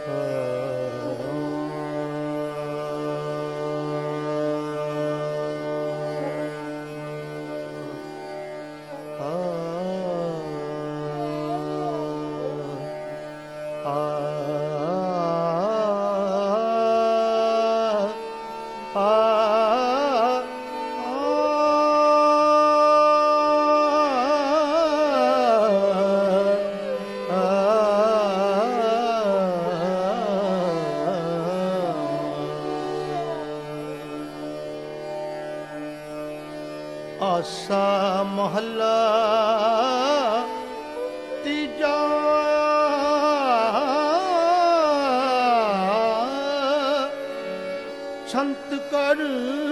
ਆਸਾ ਮਹੱਲਾ ਤੀਜਾ। ਸੰਤ ਕਰ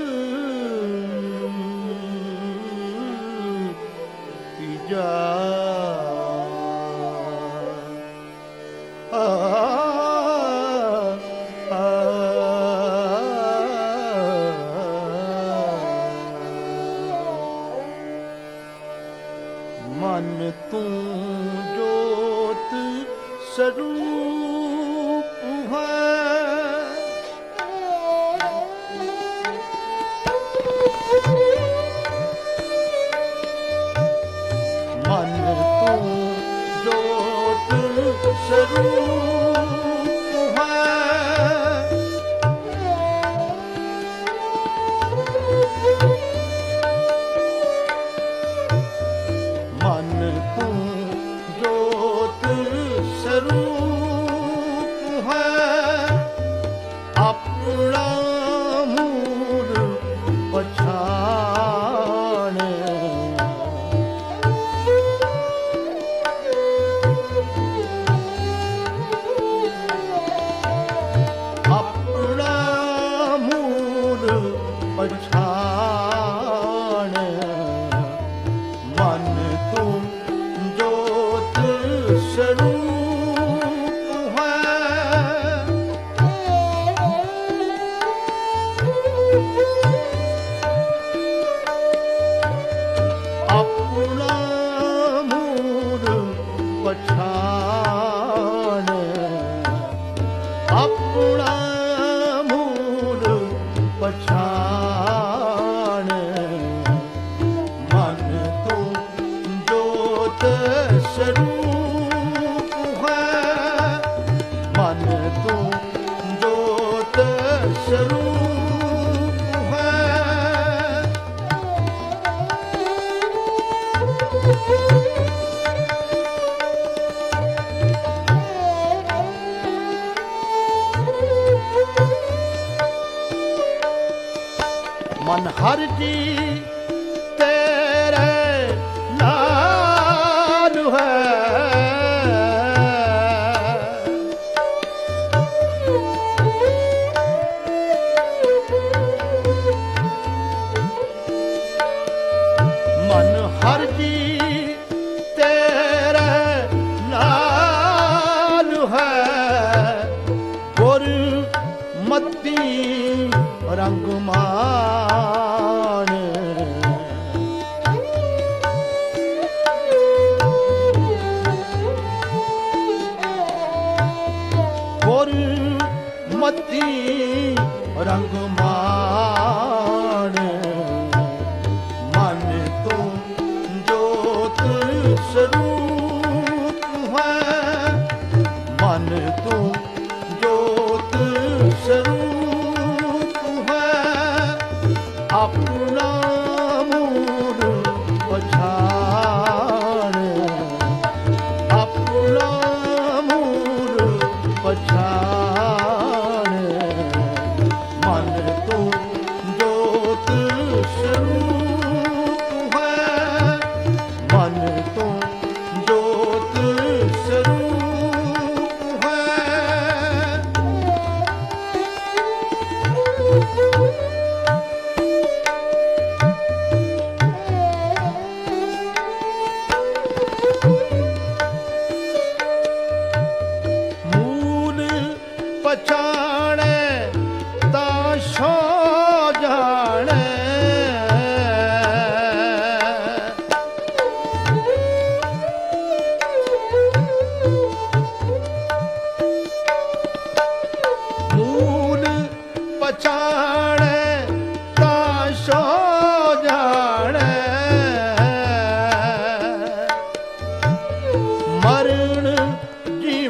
ਤੀਜਾ। ਮਨ ਤੂੰ ਜੋਤ ਸਰੂਪ ਹੈ, ਮਨ ਤੂੰ ਜੋਤ ਸਰੂਪ ਹੈ। ਮਨ ਤੂੰ ਜੋਤ ਸਰੂਪ ਹੈ, ਆਪਣਾ ਮੂਲ ਪਛਾਣ। ਆਪਣਾ ਮੂਲ ਪਛਾਣ। ਮਨ ਤੂੰ ਜੋਤ ਸਰੂਪ ਹੈ, ਆਪਣਾ ਮੂਲ ਪਛਾਣ। ਆਪਣਾ ਮੂਲ ਪਛਾਣ। ਮਨ ਤੂੰ ਜੋਤ ਸਰੂਪ ਹੈ, ਮਨ ਤੂੰ ਜੋਤ ਸਰੂਪ ਹੈ। ਮਨ ਹਰਿ ਜੀ ਤੇਰੇ ਨਾਲ ਹੈ, ਮਨ ਹਰਿ ਜੀ ਤੇਰੇ ਨਾਲ ਹੈ। ਗੁਰਮਤਿ ਰੰਗ ਮਾਨ। ਗੁਰਮਤਿ ਰੰਗ ਮਾਨ। ਮਨ ਤੂੰ ਜੋਤ ਸਰੂਪ ਹੈ, ਮਨ ਤੂੰ ਜੋਤ ਸਰੂਪ ਹੈ। ਆਪਣਾ ਮੂਲ ਪਛਾਣ। ਆਪਣਾ ਮੂਲ ਪਛਾਣ। ਮਨ ਤੂੰ ਜੋ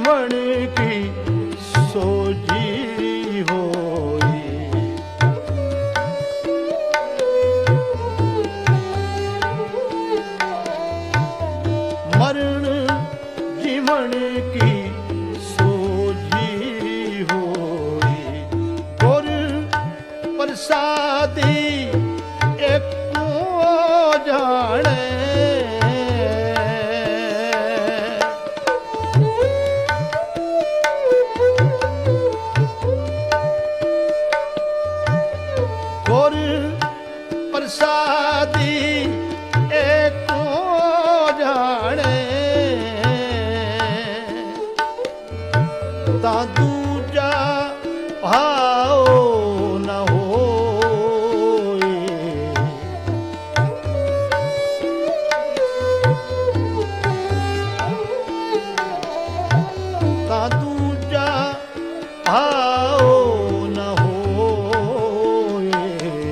जीवन की सोजी होई। मरण जीवन की सोजी होई। गुर प्रसादी एक जाने। गुर प्रसादी एक जाने। ता दूजा भाव न होए। ता दूजा भाव न होए।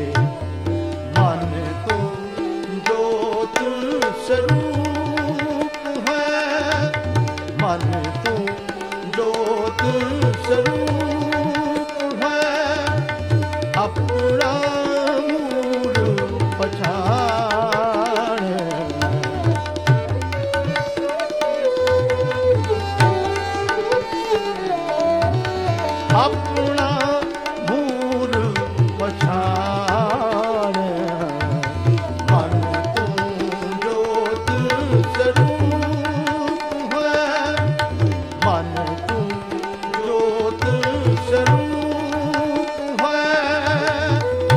मन तो जोत स्वरूप है। मन तो जोत स्वरूप है। अपना मूल पछाण। अपना मूल पछाण। मन तो जोत स्वरूप है। मन तो जोत स्वरूप है।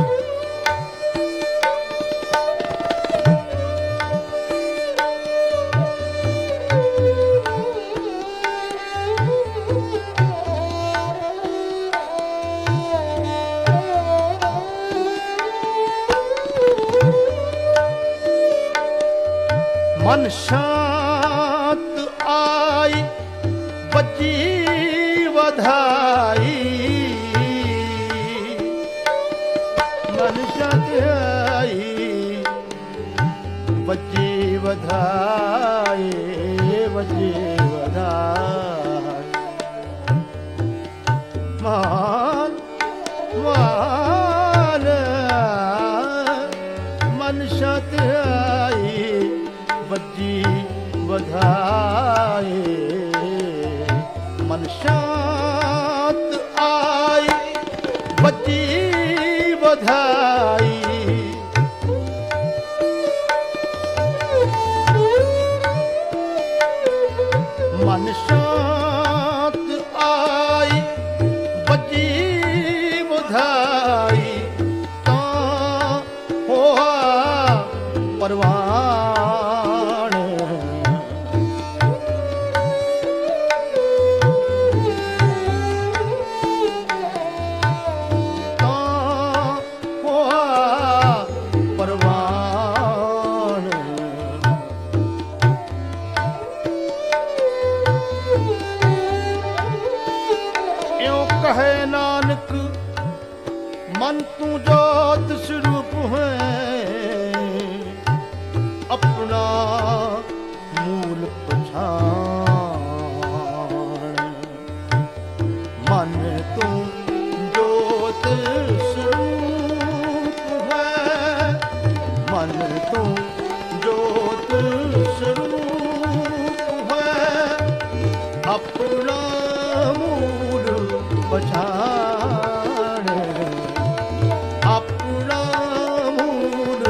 मन शांत आई बची वधाई। मन शांत आई बची वधाई। बची वधाई। मान मान मन शांत आई बची वधाई। मन शांत आई बची वधाई। मन शांत आई बची वधाई। ता होआ परवान। ता होआ परवान। यों कहे नानक मन तू जोत स्वरूप है। अपना मूल पछाण। मन तू जोत स्वरूप है। मन तू जोत स्वरूप है। अपना मूल पछाण। अपना मूल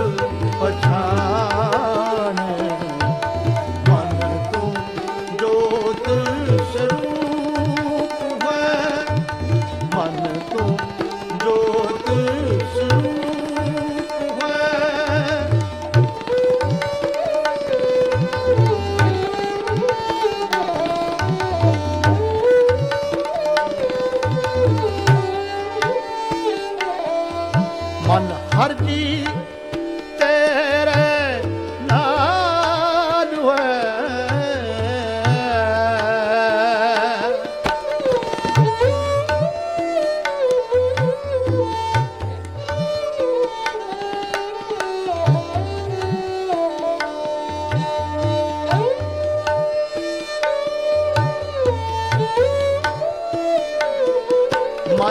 पछाण। मन तो जोत स्वरूप है। मन तो जोत स्वरूप है।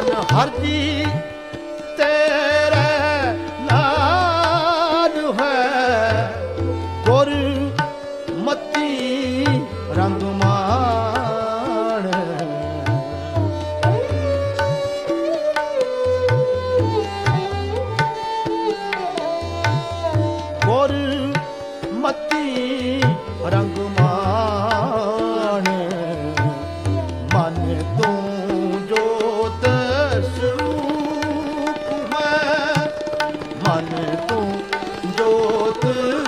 ਮਨ ਹਰ ਜੀ ਤੇਰੇ ਨਾਲ ਹੈ, ਗੁਰ ਮਤੀ ਰੰਗ ਮਾਣ। ਗੁਰ ਮਤੀ ਰੰਗ ਮਾਣ, ਮਨ ਤੂੰ ਜੋਤ ਸਰੂਪ ਹੈ, ਮਨ ਤੂੰ ਜੋਤ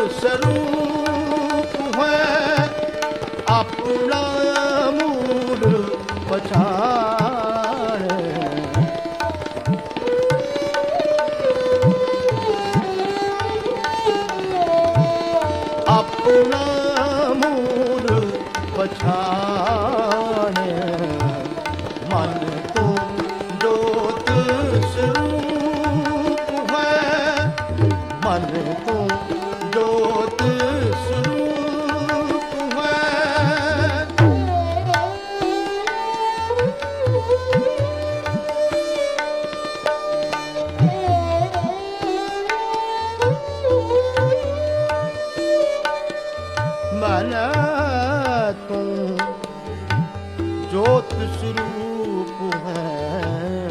ਸਰੂਪ ਹੈ, ਆਪਣਾ ਮੂਲ ਪਛਾਣ। ਆਪਣਾ ਮੂਲ ਪਛਾਣ, ਮਨ ਤੂੰ ਜੋਤ ਸਰੂਪ ਹੈ, ਮਨ ਤੂੰ ਜੋਤ ਸਰੂਪ ਹੈ। ਮਨ ਤੂੰ ਜੋਤ ਸਰੂਪ ਹੈ,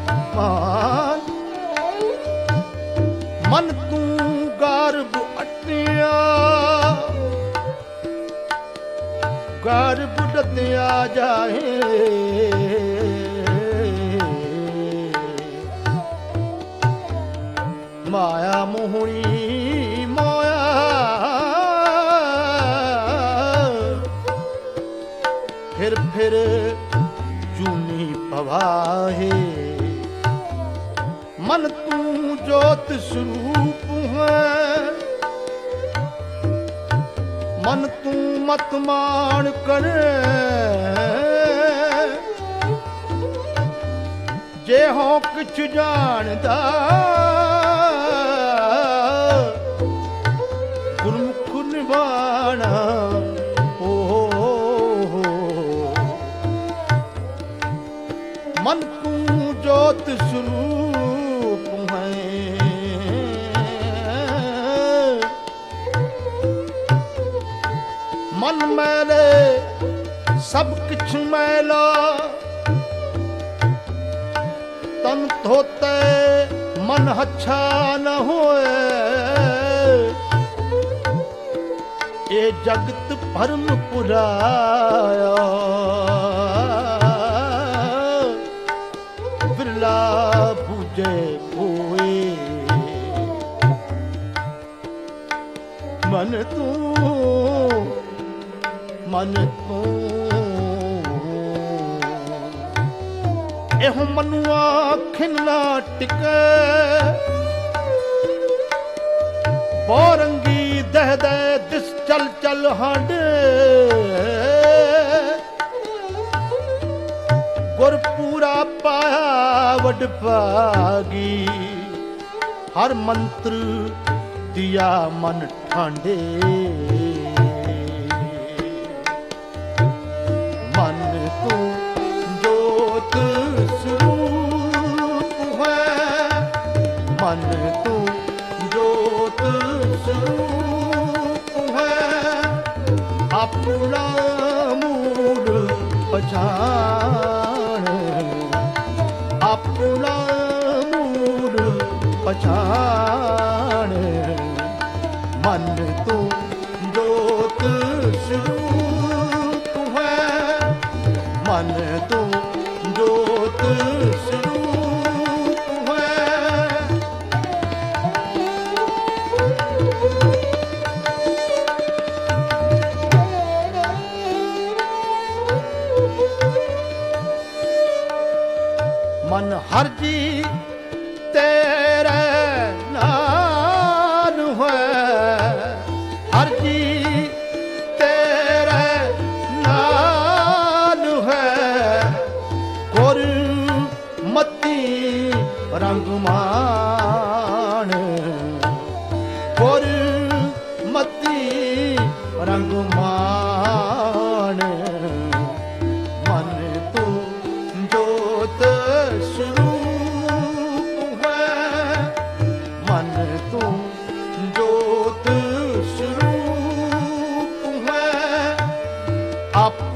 ਮਨ ਤੂੰ ਗਰਭ ਅਟਿਆ, ਗਰਭ ਡਤਿਆ ਜਾਏ, ਮਾਇਆ ਮੋਹਣੀ ਮਾਇਆ, ਫਿਰ ਚੂਨੀ ਪਵਾਹੇ, ਮਨ ਤੂੰ ਜੋਤ ਸਰੂਪ ਹੈ, ਮਨ ਤੂੰ ਮਤ ਮਾਣ ਕਰੇ, ਜੇ ਹੋ ਕਿਛ ਜਾਣਦਾ ਗੁਰਮੁਖ ਨਿਵਾਣਾ। ਮਨ ਤੂੰ ਜੋਤ ਸਰੂਪ ਹੈ, ਮਨ ਮੈਲੇ ਸਭ ਕਿਛ ਮੈਲਾ, ਤਨ ਧੋਤੇ ਮਨ ਹੱਛਾ ਨ ਹੋਏ, ਇਹ ਜਗਤ ਭਰਮ ਪੁਰਾਇਆ, ਬਿਰਲਾ ਬੂਝੇ ਹੋਏ। ਮਨ ਤੂੰ ਇਹੋ ਮਨੁਆ ਖਿੰਨਾ ਟਿਕੇ, ਬੋਰੰਗੀ ਦਹਿ ਦਹਿ ਦਿਸ ਚਲ ਚਲ ਹਾਂਡੇ, ਗੁਰ ਪੂਰਾ ਪਾਇਆ ਵਡ ਭਾਗੀ, ਹਰ ਮੰਤਰ ਦਿਆ ਮਨ ਠਾਂਡੇ। ਮਨ ਤੂੰ ਜੋਤ ਸਰੂਪ ਹੈ, ਮਨ ਤੂੰ ਜੋਤ ਸਰੂਪ ਹੈ, ਆਪਣਾ ਮੂਲ ਪਛਾਣ, ਆਪਣਾ ਮੂਲ ਪਛਾਣ। ਮਨ ਤੂੰ ਜੋਤ ਸਰੂਪ ਹੈ, ਮਨ ਤੂੰ ਜੋਤ ਸਰੂਪ ਹੈ। ਮਨ ਹਰ ਜੀ ਤੇਰੇ ਨਾਲ ਹੈ, ਹਰ ਜੀ ਤੇਰੇ ਨਾਲ ਹੈ, ਗੁਰ ਮਤੀ ਰੰਗ ਮਾਣ, ਗੁਰ ਮਤੀ ਰੰਗ ਮਾਣ। ਮਨ ਤੂੰ ਜੋਤ ਸਰੂਪ ਆਪ